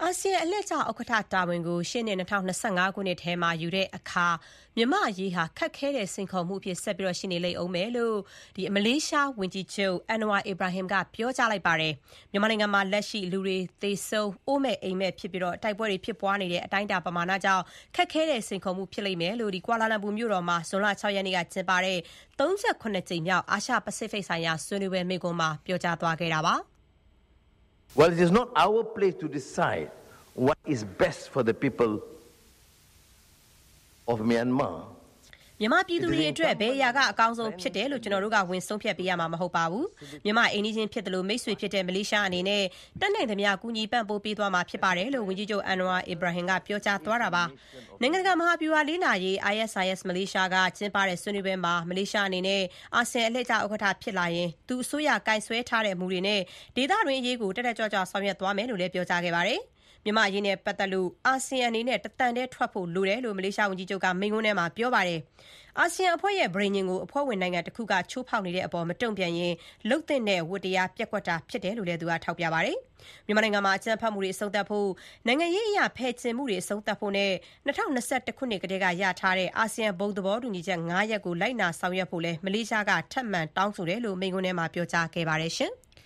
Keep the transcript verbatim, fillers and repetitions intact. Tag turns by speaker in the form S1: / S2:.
S1: အာဆီယံအလှည့်ကျဥက္ကဋ္ဌတာဝန်ကိုရှေ့နှစ်၂၀၂၅ခုနှစ်ထဲမှာယူတဲ့အခါမြန်မာ့အရေးဟာခက်ခဲတဲ့စိန်ခေါ်မှုအဖြစ်ဆက်ပြီးရှိနေလိမ့်ဦးမယ်လို့မလေးရှားဝန်ကြီးချုပ်အန်နဝါအီဘရာဟင်ကပြောကြားလိုက်ပါတယ်။မြန်မာနိုင်ငံမှာလက်ရှိလူတွေသေဆုံးအိုးမဲ့အိမ်မဲ့ဖြစ်ပြီးတိုက်ပွဲတွေဖြစ်ပွားနေတဲ့အတိုင်းအတာပမာဏကြောင့်ခက်ခဲတဲ့စိန်ခေါ်မှုဖြစ်လိမ့်မယ်လို့ကွာလာလမ်ပူမြို့တော်မှာဇွန်လ၆ရက်နေ့ကကျင်းပတဲ့၃၇ကြိမ်မြောက်အာရှပစိဖိတ်ဆိုင်ရာဆွေးနွေးပွဲမိန့်ခွန်းမှာပြောကြားသွားခဲ့တာပါ။
S2: Well, it is not our place to decide what is best for the people of Myanmar.
S1: မြန်မာပြည်သူတွေအတွက်ဘယ်အရာကအကောင်းဆုံးဖြစ်တယ်လို့ကျွန်တော်တို့ကဝင်ဆုံးဖြတ်ပေးရမှာမဟုတ်ပါဘူး။မြန်မာအိမ်နီးချင်းဖြစ်တယ်လို့မိတ်ဆွေဖြစ်တဲ့မလေးရှားအနေနဲ့တက်နိုင်သမျှကူညီပံ့ပိုးပေးသွားမှာဖြစ်ပါတယ်လို့ဝန်ကြီးချုပ်အန်နဝါအီဘရာဟင်ကပြောကြားသွားတာပါ။နိုင်ငံတကာမဟာဗျူဟာလေးနာရေး I S I S မလေးရှားကကျင်းပတဲ့ဆွေးနွေးပွဲမှာမလေးရှားအနေနဲ့အာဆီယံအလှည့်ကျဥက္ကဋ္ဌဖြစ်လာရင်သူအစိုးရကင်ဆွဲထားတဲ့မူတွေနဲ့ဒေသတွင်းအရေးကိုတက်တက်ကြွကြွဆောင်ရွက်သွားမယ်လို့လည်းပြောကြားခဲ့ပါတယ်။မြန်မာအရေးနဲ့ပတ်သက်လို့အာဆီယံအနေနဲ့တသံတည်းထွက်ဖို့လိုတယ်လို့မလေးရှားဝန်ကြီးချုပ်ကမိန့်ခွန်းထဲမှာပြောပါတယ်။အာဆီယံအဖွဲ့ရဲ့ဗြိဉ္ဉ်ကိုအဖွဲ့ဝင်နိုင်ငံတစ်ခုကချိုးဖောက်နေတဲ့အပေါ်မတုံ့ပြန်ရင်လှုပ်တဲ့ဝတ္တရားပြက်ကွက်တာဖြစ်တယ်လို့လည်းသူကထောက်ပြပါတယ်။မြန်မာနိုင်ငံမှာအကြမ်းဖက်မှုတွေအဆုံးသတ်ဖို့နိုင်ငံရေးအရာဖယ်ကျဉ်မှုတွေအဆုံးသတ်ဖို့နဲ့၂၀၂၁ခုနှစ်ကတည်းကရထားတဲ့အာဆီယံဘုံသဘောတူညီချက်၅ရပ်ကိုလိုက်နာဆောင်ရွက်ဖို့လည်းမလေးရှားကထပ်မံတောင်းဆိုတယ်လို့မိန့်ခွန်းထဲမှာပြောကြားခဲ့ပါတယ်ရှင်။